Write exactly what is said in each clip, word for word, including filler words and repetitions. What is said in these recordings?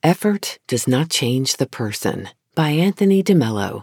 Effort Does Not Change the Person by Anthony DeMello.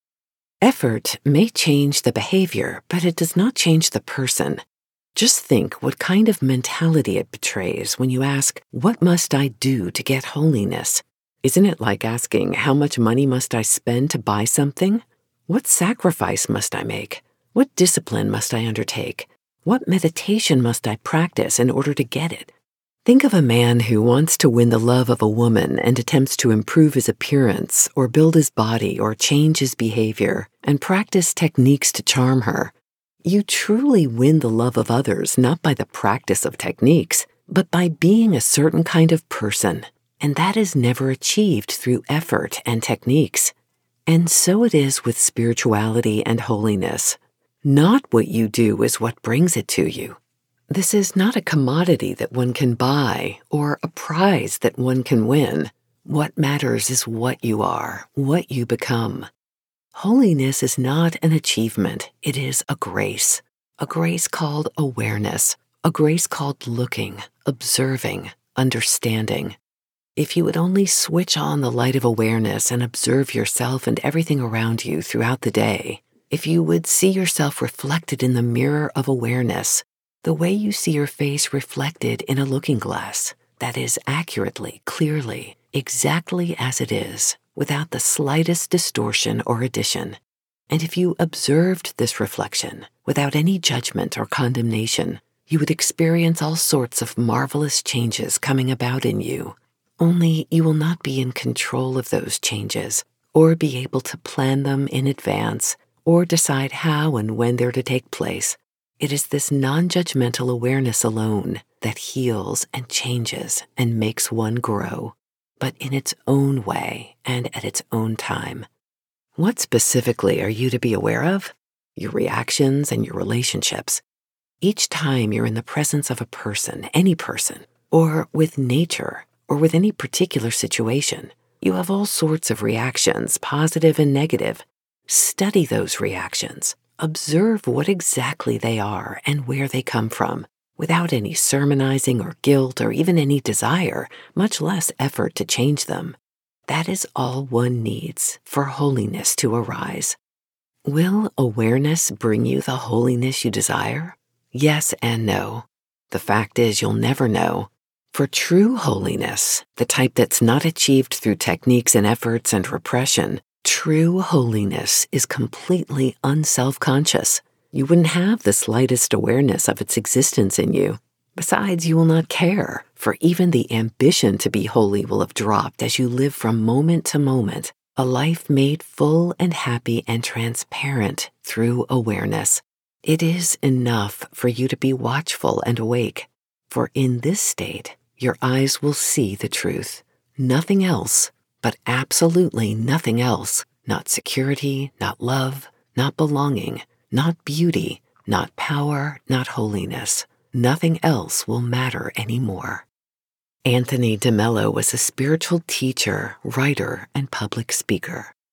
Effort may change the behavior, but it does not change the person. Just think what kind of mentality it betrays when you ask, "What must I do to get holiness?" Isn't it like asking, "How much money must I spend to buy something? What sacrifice must I make? What discipline must I undertake? What meditation must I practice in order to get it?" Think of a man who wants to win the love of a woman and attempts to improve his appearance or build his body or change his behavior and practice techniques to charm her. You truly win the love of others not by the practice of techniques, but by being a certain kind of person, and that is never achieved through effort and techniques. And so it is with spirituality and holiness. Not what you do is what brings it to you. This is not a commodity that one can buy or a prize that one can win. What matters is what you are, what you become. Holiness is not an achievement, it is a grace. A grace called awareness, a grace called looking, observing, understanding. If you would only switch on the light of awareness and observe yourself and everything around you throughout the day, if you would see yourself reflected in the mirror of awareness, the way you see your face reflected in a looking glass, that is accurately, clearly, exactly as it is, without the slightest distortion or addition. And if you observed this reflection, without any judgment or condemnation, you would experience all sorts of marvelous changes coming about in you. Only you will not be in control of those changes, or be able to plan them in advance, or decide how and when they're to take place. It is this non-judgmental awareness alone that heals and changes and makes one grow, but in its own way and at its own time. What specifically are you to be aware of? Your reactions and your relationships. Each time you're in the presence of a person, any person, or with nature, or with any particular situation, you have all sorts of reactions, positive and negative. Study those reactions. Observe what exactly they are and where they come from, without any sermonizing or guilt or even any desire, much less effort to change them. That is all one needs for holiness to arise. Will awareness bring you the holiness you desire? Yes and no. The fact is, you'll never know. For true holiness, the type that's not achieved through techniques and efforts and repression, true holiness is completely unself-conscious. You wouldn't have the slightest awareness of its existence in you. Besides, you will not care, for even the ambition to be holy will have dropped as you live from moment to moment, a life made full and happy and transparent through awareness. It is enough for you to be watchful and awake, for in this state, your eyes will see the truth. Nothing else. But absolutely nothing else, not security, not love, not belonging, not beauty, not power, not holiness. Nothing else will matter anymore. Anthony DeMello was a spiritual teacher, writer, and public speaker.